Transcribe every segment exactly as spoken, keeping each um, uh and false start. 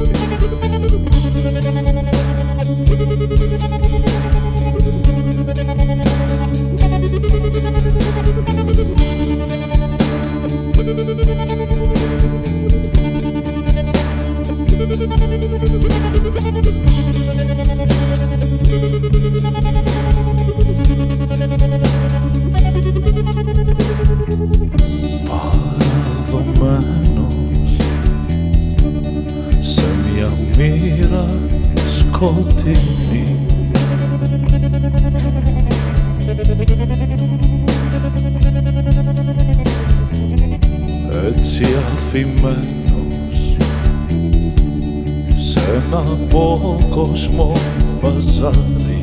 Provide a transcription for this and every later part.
Παραδομένος σε μια μοίρα σκοτεινή, έτσι αφημένος σε ένα απόκοσμο παζάρι.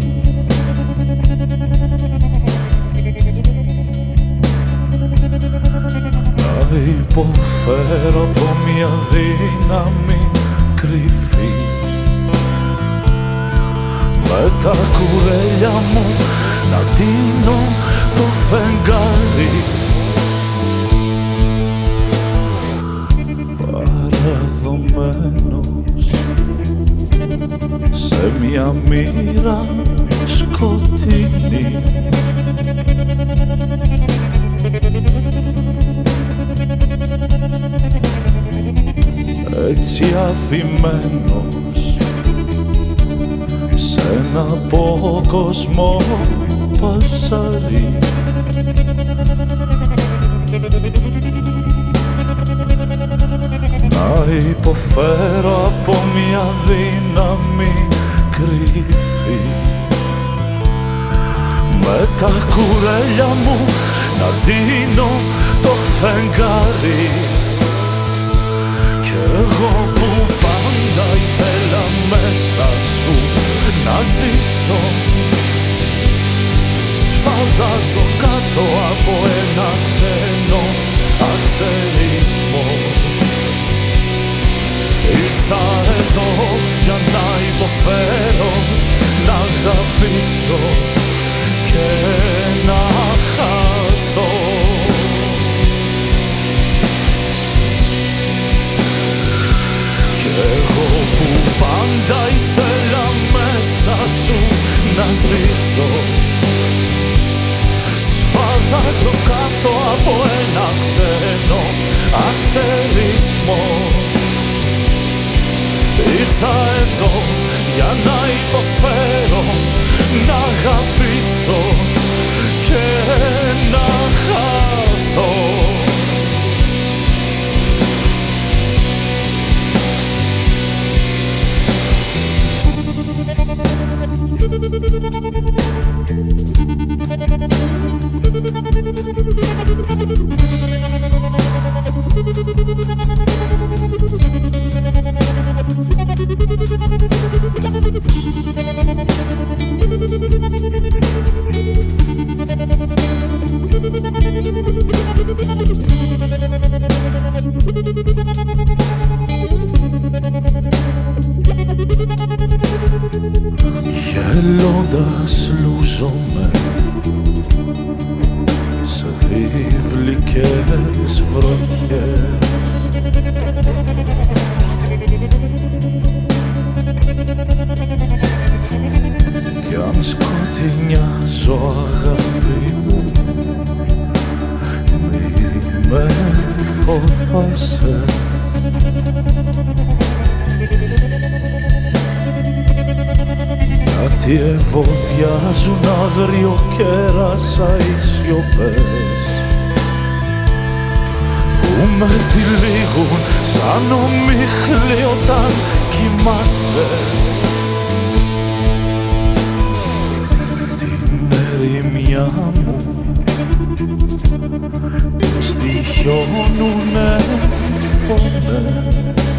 Να υποφέρω από μια δύναμη κρυφή, με τα κουρέλια μου να τίνω το φεγγάρι. Παραδομένος σε μια μοίρα σκοτεινή, έτσι αφημένος σε ένα απόκοσμο παζάρι. Να υποφέρω από μια δύναμη κρυφή, με τα κουρέλια μου να δίνω το φεγγάρι. Κι εγώ που πάντα ήθελα μέσα σου να ζήσω, σφαδάζω κάτω από ένα ξένο αστερισμό. Ήρθα εδώ για να υποφέρω, να αγαπήσω και να χαθώ. Κι εγώ που πάντα ήθελα μέσα σου να ζήσω, σφαδάζω κάτω από ένα ξένο αστερισμό. Ήρθα εδώ για να υποφέρω, να αγαπήσω και να χαθώ. Γελώντας λούζομαι σε βιβλικές βροχές, κι αν σκοτεινιάζω αγάπη μου, μη με φοβάσαι. Γιατί ευωδιάζουν άγριο κέρασα οι σιωπές που με τυλίγουν σαν ομίχλη όταν κοιμάσαι. Την ερημιά μου την στοιχιώνουνε φωνές,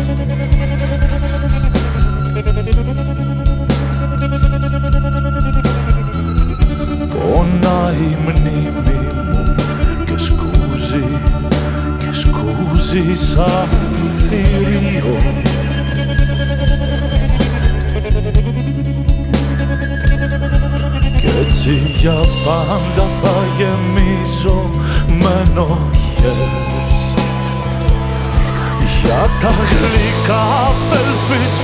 πονάει η μνήμη μου και σκούζει, και σκούζει σαν θηρίο. Κι έτσι για πάντα θα γεμίζω με ενοχές για τα γλυκά απελπίσματα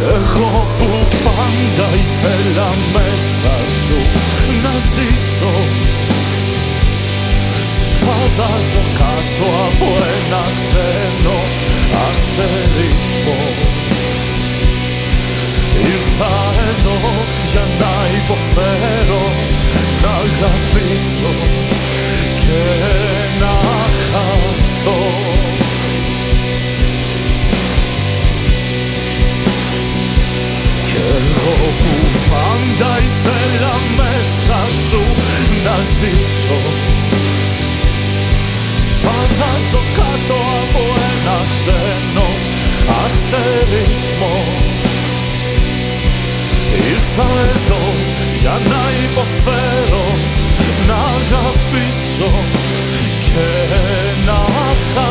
Εγώ που πάντα ήθελα μέσα σου να ζήσω, σφαδάζω κάτω από ένα ξένο αστερισμό. Ήρθα εδώ για να υποφέρω, να αγαπήσω και να χαθώ. Κι εγώ που πάντα ήθελα μέσα σου να ζήσω, σφαδάζω κάτω από ένα ξένο αστερισμό. Ήρθα εδώ για να υποφέρω, να αγαπήσω και να χαθώ.